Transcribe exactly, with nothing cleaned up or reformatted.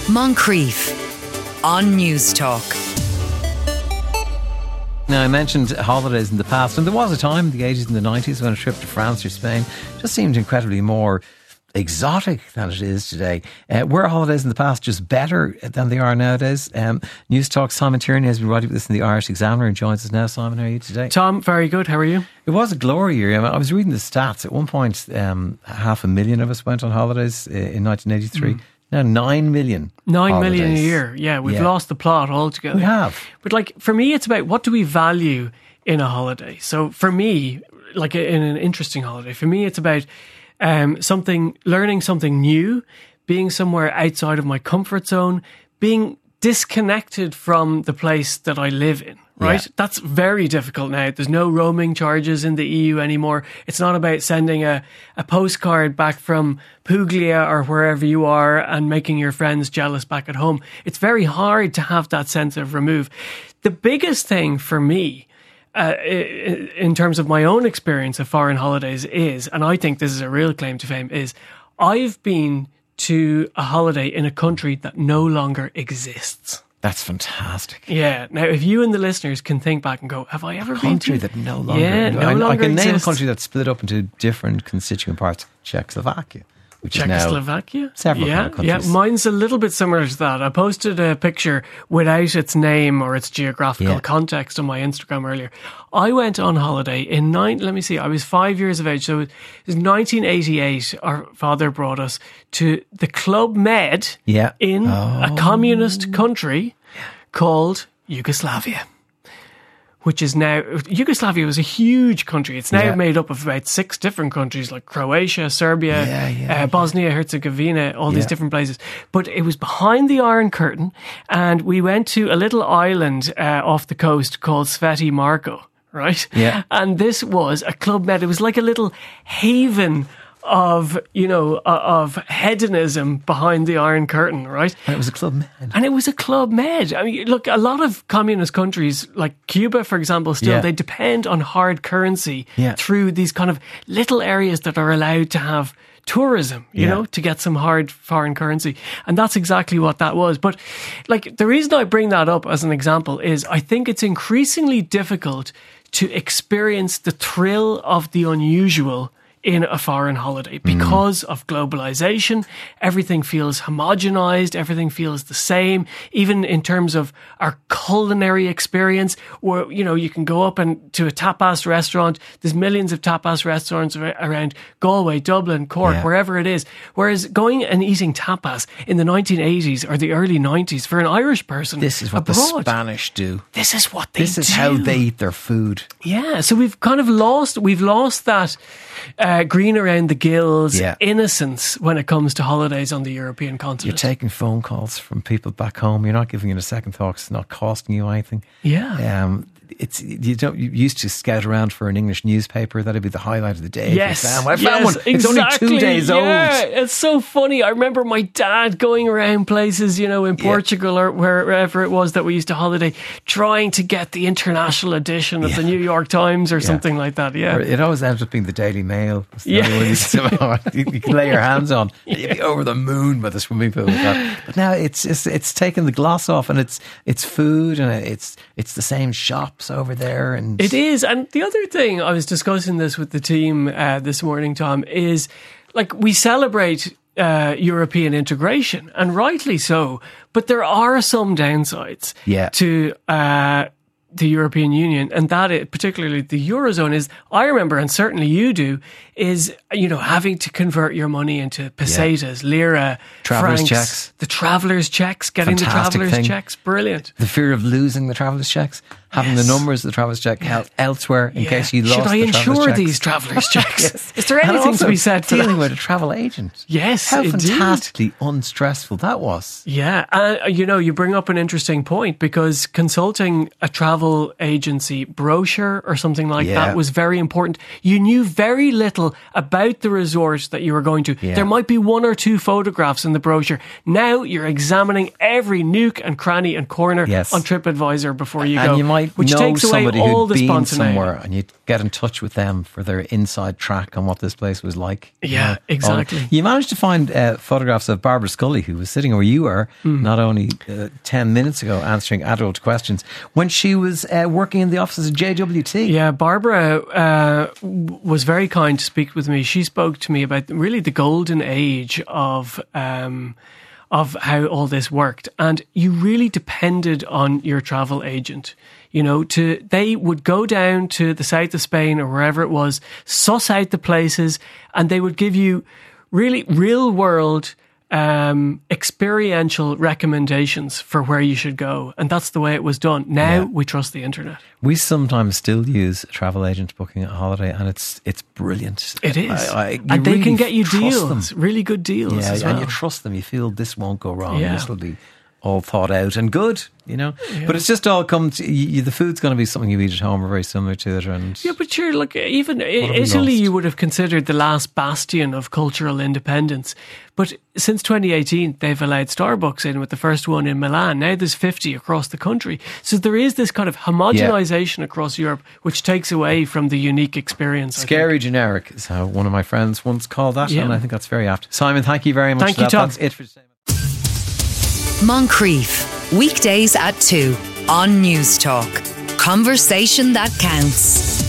Moncrief on News Talk. Now, I mentioned holidays in the past, and there was a time in the eighties and the nineties when a trip to France or Spain just seemed incredibly more exotic than it is today. Uh, were holidays in the past just better than they are nowadays? Um, News Talk, Simon Tierney has been writing about this in the Irish Examiner and joins us now. Simon, how are you today? Tom, very good. How are you? It was a glory year. I, mean, I was reading the stats. At one point, um, half a million of us went on holidays uh, in nineteen eighty-three. Mm. Now nine million. Nine holidays. million a year. Yeah, we've yeah. lost the plot altogether. We have. But like, for me, it's about what do we value in a holiday? So for me, like in an interesting holiday, for me, it's about um, something, learning something new, being somewhere outside of my comfort zone, being disconnected from the place that I live in. Right? Yeah. That's very difficult now. There's no roaming charges in the E U anymore. It's not about sending a, a postcard back from Puglia or wherever you are and making your friends jealous back at home. It's very hard to have that sense of remove. The biggest thing for me, uh, in terms of my own experience of foreign holidays is, and I think this is a real claim to fame, is I've been to a holiday in a country that no longer exists. That's fantastic. Yeah. Now, if you and the listeners can think back and go, have I ever a been country to... that no longer... Yeah, no I, longer I can exists. name a country that's split up into different constituent parts. Czechoslovakia. Which Czechoslovakia? Is now several yeah, countries. Yeah, mine's a little bit similar to that. I posted a picture without its name or its geographical yeah. context on my Instagram earlier. I went on holiday in nine. Let me see. I was five years of age, so it was nineteen eighty-eight. Our father brought us to the Club Med yeah. in oh. a communist country called Yugoslavia, which is now, Yugoslavia was a huge country. It's now yeah. made up of about six different countries like Croatia, Serbia, yeah, yeah, uh, yeah. Bosnia, Herzegovina, all yeah. these different places. But it was behind the Iron Curtain, and we went to a little island uh, off the coast called Sveti Marko, right? Yeah. And this was a Club Med. It was like a little haven of, you know, uh, of hedonism behind the Iron Curtain, right? And it was a Club Med. And it was a Club Med. I mean, look, a lot of communist countries, like Cuba, for example, still, yeah. they depend on hard currency yeah. through these kind of little areas that are allowed to have tourism, you yeah. know, to get some hard foreign currency. And that's exactly what that was. But like, the reason I bring that up as an example is I think it's increasingly difficult to experience the thrill of the unusual in a foreign holiday because mm. of globalization. Everything feels homogenized. Everything feels the same. Even in terms of our culinary experience, where, you know, you can go up and to a tapas restaurant. There's millions of tapas restaurants around Galway, Dublin, Cork, yeah. wherever it is. Whereas going and eating tapas in the nineteen eighties or the early nineties for an Irish person, this is what abroad, the Spanish do. This is what they This is do. how they eat their food. Yeah. So we've kind of lost, we've lost that, Uh, green around the gills yeah. innocence when it comes to holidays on the European continent. You're taking phone calls from people back home. You're not giving it a second thought. It's not costing you anything. Yeah. Um, it's you don't you used to scout around for an English newspaper. That'd be the highlight of the day. Yes, I found yes, one. It's exactly. only two days yeah, old. It's so funny. I remember my dad going around places, you know, in yeah. Portugal or wherever it was that we used to holiday, trying to get the international edition of yeah. the New York Times or yeah. something like that. Yeah, or it always ends up being the Daily Mail. Yeah, you, you can lay your hands on. Yeah. You'd be over the moon by the swimming pool with that. But now it's it's it's taken the gloss off, and it's it's food, and it's it's the same shops over there. And it is. And the other thing, I was discussing this with the team uh, this morning, Tom, is like we celebrate uh, European integration, and rightly so, but there are some downsides yeah. to uh, the European Union, and that is, particularly the Eurozone, is, I remember, and certainly you do, is, you know, having to convert your money into pesetas, yeah. lira, traveller's francs, checks. the traveller's checks, getting Fantastic the traveller's thing. checks, brilliant. The fear of losing the traveller's checks, having yes. the numbers of the traveller's check held elsewhere in yeah. case you lost Should I the insure checks. these traveller's checks? yes. Is there And anything also to be said for dealing that? with a travel agent? Yes, How indeed. fantastically unstressful that was. Yeah, uh, you know, you bring up an interesting point, because consulting a travel agency brochure or something like yeah. that was very important. You knew very little little about the resort that you were going to. Yeah. There might be one or two photographs in the brochure. Now you're examining every nook and cranny and corner Yes. on TripAdvisor before you and go, you might which know takes away somebody all who'd the been spontaneity. somewhere, and you'd get in touch with them for their inside track on what this place was like. Yeah, You know, exactly. all- You managed to find uh, photographs of Barbara Scully, who was sitting where you were Mm. not only uh, ten minutes ago answering adult questions, when she was uh, working in the offices of J W T. Yeah, Barbara uh, w- was very kind to speak with me. She spoke to me about really the golden age of um, of how all this worked, and you really depended on your travel agent. You know, to they would go down to the south of Spain or wherever it was, suss out the places, and they would give you really real world. Um, experiential recommendations for where you should go, and that's the way it was done. Now Yeah. we trust the internet. We sometimes still use a travel agent booking a holiday, and it's it's brilliant. It is, I- I- you and they really can get you trust deals, them. really good deals. Yeah, as and well. you trust them. You feel this won't go wrong. Yeah. This will be all thought out and good, you know. But it's just all come to you, the food's going to be something you eat at home or very similar to it. And Yeah, but sure, look, even I- have we Italy, lost? you would have considered the last bastion of cultural independence. But since twenty eighteen, they've allowed Starbucks in with the first one in Milan. Now there's fifty across the country. So there is this kind of homogenization across Europe, which takes away from the unique experience. I think. scary generic is how one of my friends once called that, Yeah. and I think that's very apt. Simon, thank you very much. Thank for you, that. Tom. That's it for today. Moncrief, weekdays at two on News Talk. Conversation that counts.